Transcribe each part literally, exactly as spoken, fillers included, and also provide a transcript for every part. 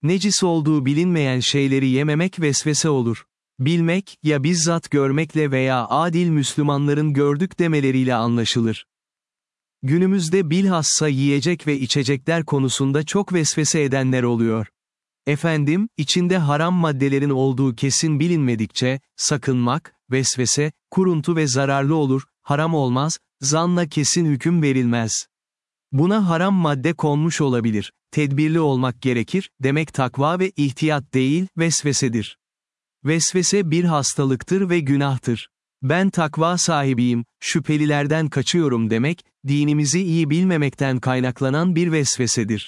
necis olduğu bilinmeyen şeyleri yememek vesvese olur. Bilmek, ya bizzat görmekle veya adil Müslümanların gördük demeleriyle anlaşılır. Günümüzde bilhassa yiyecek ve içecekler konusunda çok vesvese edenler oluyor. Efendim, içinde haram maddelerin olduğu kesin bilinmedikçe, sakınmak, vesvese, kuruntu ve zararlı olur, haram olmaz, zanla kesin hüküm verilmez. Buna haram madde konmuş olabilir, tedbirli olmak gerekir, demek takva ve ihtiyat değil, vesvesedir. Vesvese bir hastalıktır ve günahtır. Ben takva sahibiyim, şüphelilerden kaçıyorum demek, dinimizi iyi bilmemekten kaynaklanan bir vesvesedir.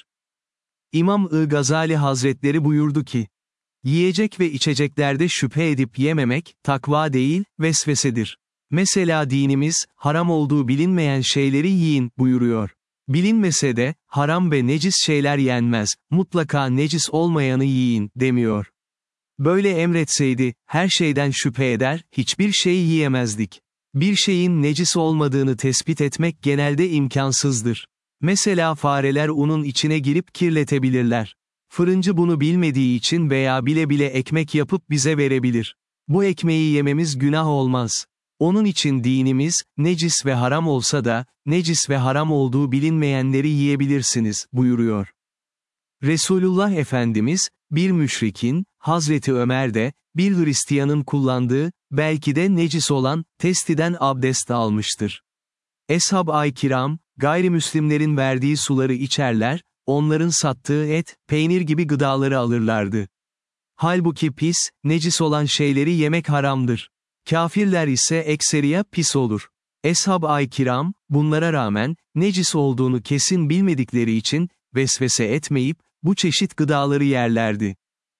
İmam-ı Gazali Hazretleri buyurdu ki, yiyecek ve içeceklerde şüphe edip yememek, takva değil, vesvesedir. Mesela dinimiz, haram olduğu bilinmeyen şeyleri yiyin, buyuruyor. Bilinmese de, haram ve necis şeyler yenmez, mutlaka necis olmayanı yiyin, demiyor. Böyle emretseydi, her şeyden şüphe eder, hiçbir şey yiyemezdik. Bir şeyin necis olmadığını tespit etmek genelde imkansızdır. Mesela fareler unun içine girip kirletebilirler. Fırıncı bunu bilmediği için veya bile bile ekmek yapıp bize verebilir. Bu ekmeği yememiz günah olmaz. Onun için dinimiz, necis ve haram olsa da, necis ve haram olduğu bilinmeyenleri yiyebilirsiniz, buyuruyor. Resulullah Efendimiz, bir müşrikin, Hazreti Ömer de, bir Hristiyanın kullandığı, belki de necis olan, testiden abdest almıştır. Eshab-ı kiram, gayrimüslimlerin verdiği suları içerler, onların sattığı et, peynir gibi gıdaları alırlardı. Halbuki pis, necis olan şeyleri yemek haramdır. Kafirler ise ekseriya pis olur. Eshab-ı kiram, bunlara rağmen, necis olduğunu kesin bilmedikleri için, vesvese etmeyip, bu çeşit gıdaları yerlerdi.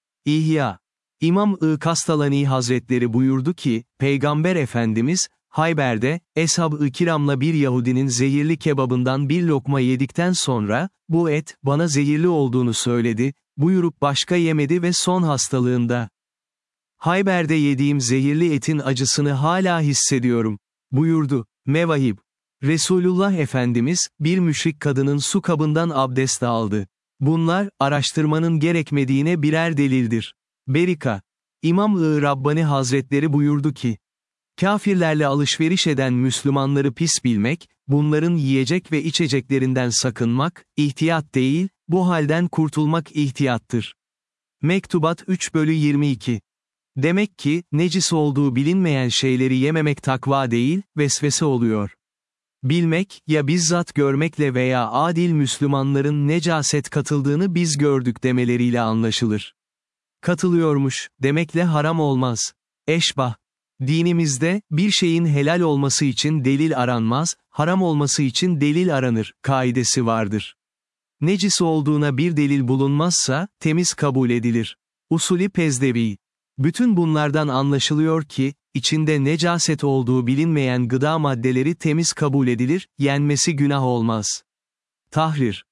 İhya. İmam-ı Kastalani Hazretleri buyurdu ki, Peygamber Efendimiz, Hayber'de, Eshab-ı kiramla bir Yahudinin zehirli kebabından bir lokma yedikten sonra, bu et, bana zehirli olduğunu söyledi, buyurup başka yemedi ve son hastalığında, Hayber'de yediğim zehirli etin acısını hala hissediyorum, buyurdu. Mevahib. Resulullah Efendimiz, bir müşrik kadının su kabından abdest aldı. Bunlar, araştırmanın gerekmediğine birer delildir. Berika. İmam-ı Rabbani Hazretleri buyurdu ki, kafirlerle alışveriş eden Müslümanları pis bilmek, bunların yiyecek ve içeceklerinden sakınmak, ihtiyat değil, bu halden kurtulmak ihtiyattır. Mektubat üç bölü yirmi iki. Demek ki, necis olduğu bilinmeyen şeyleri yememek takva değil, vesvese oluyor. Bilmek, ya bizzat görmekle veya adil Müslümanların necaset katıldığını biz gördük demeleriyle anlaşılır. Katılıyormuş, demekle haram olmaz. Eşbah. Dinimizde, bir şeyin helal olması için delil aranmaz, haram olması için delil aranır, kaidesi vardır. Necis olduğuna bir delil bulunmazsa, temiz kabul edilir. Usulü Pezdevi. Bütün bunlardan anlaşılıyor ki, içinde necaset olduğu bilinmeyen gıda maddeleri temiz kabul edilir, yenmesi günah olmaz. Tahrir.